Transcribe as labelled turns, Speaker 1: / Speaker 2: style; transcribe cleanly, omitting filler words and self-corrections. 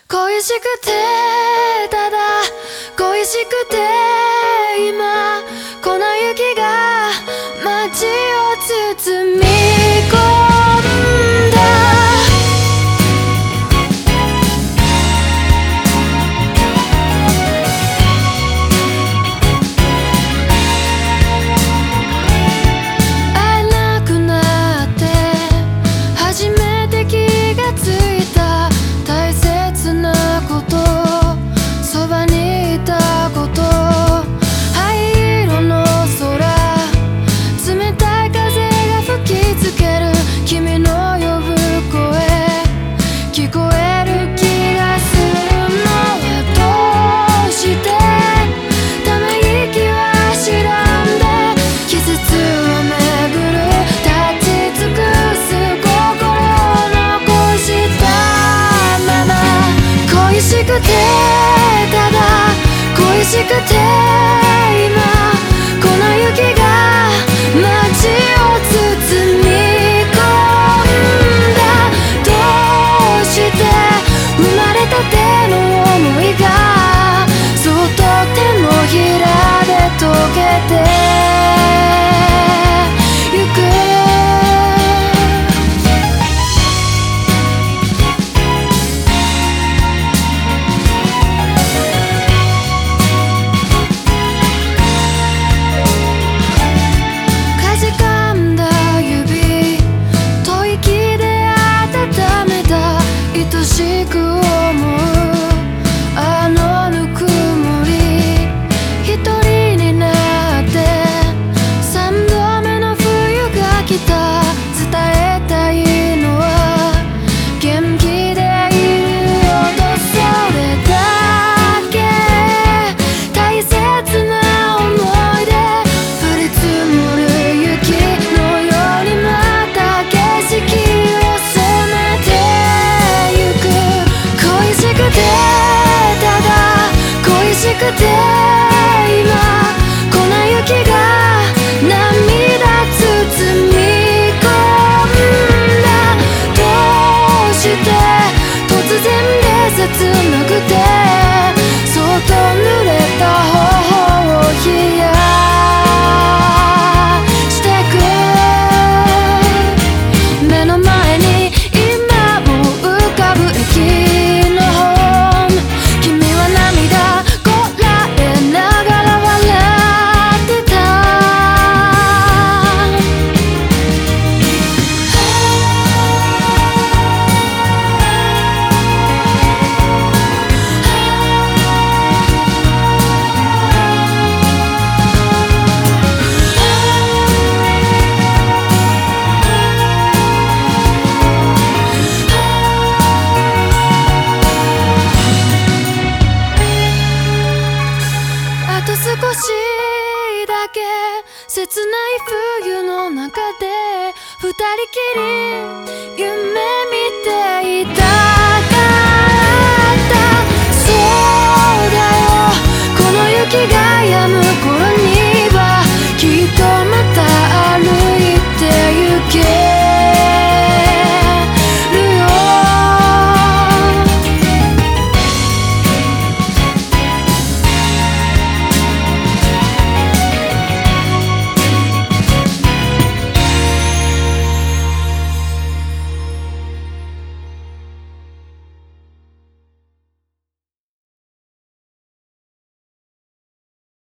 Speaker 1: 恋しくてただ恋しくて今粉雪が街を包み込んだ会えなくなって初めて気がついた大切なことそばにいたこと灰色の空冷たい風が吹きつける君の呼ぶ声聞こえる気がするのはどうしてため息は白んで季節を巡る立ち尽くす心を残したまま恋しくてただ恋しくて今粉雪が街を包み込んだどうして生まれたての想いがそっと手のひらで溶けてゆくかじかんだ指吐息で温めた愛しく思うあのぬくもり一人になって三度目の冬が来た伝えたいのは元気でいるよとそれだけ大切な思い出降り積もる雪のようにまた景色を染めてゆく恋しくてただ恋しくて今粉雪が涙包み込んだどうして突然で切なくてそっと濡れた頬を冷やしてく目の前に今も浮かぶ駅のホーム君は涙こらえながら笑ってたあと少しだけ切ない冬の中で二人きり夢見ていた